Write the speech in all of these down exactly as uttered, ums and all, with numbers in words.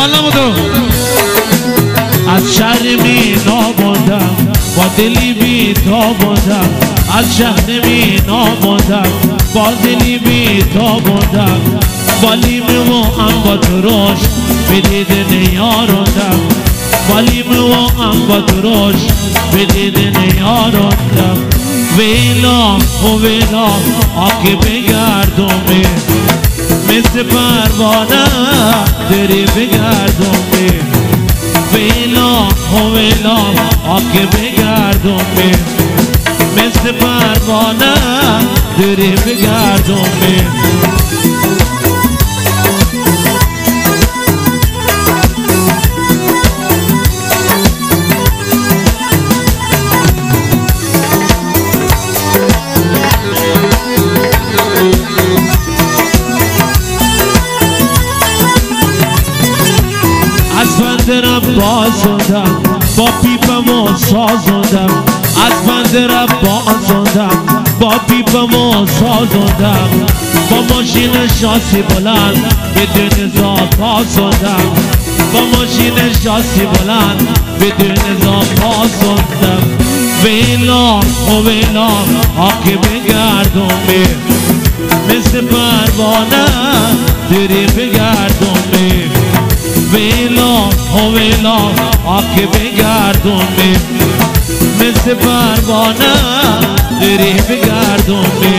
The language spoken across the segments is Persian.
حالا بودو از شهر مینا بودم با دلی بی تا بودم از شهر مینا بودم با دلی بی تا بودم بالیم و ام با تروش به دیدن یاروندم بالیم و ام با تروش به دیدن یاروندم ویلا و ویلا آکه بگردومه مثل پروانه داری بگردومه ویلا و ویلا آکه بگردومه مثل پروانه داری بگردومه بندرم بازوندم با پیپم و سازوندم از بندرم بازوندم با پیپم و سازوندم با ماشین شاسی بلند بدون زاب بازوندم با ماشین شاسی بلند بدون زاب بازوندم ویلا و ویلا آکه بگردومه مثل پروانه داری بگردومه ویلا و ویلا آکه بگردومه مثل پروانه داری بگردومه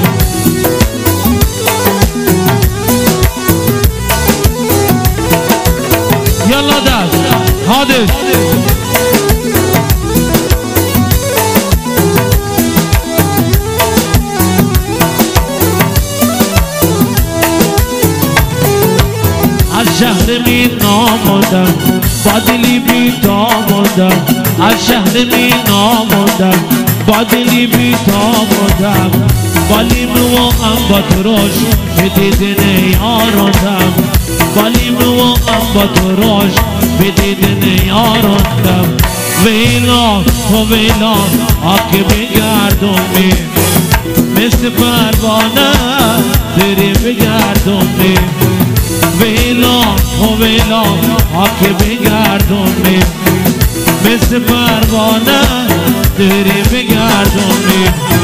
یالا دست حادث شهر مینا بودم با دلی بی تا بودم از شهر مینا بودم با دلی بی تا بودم بالیم و ام با تروش به دیدن یاروندم بالیم و ام با تروش به دیدن یاروندم ویلا و ویلا آکه بگردومه مثل پروانه داری بگردومه ویلا و ویلا آکه بگردومه مثل پروانه داری بگردومه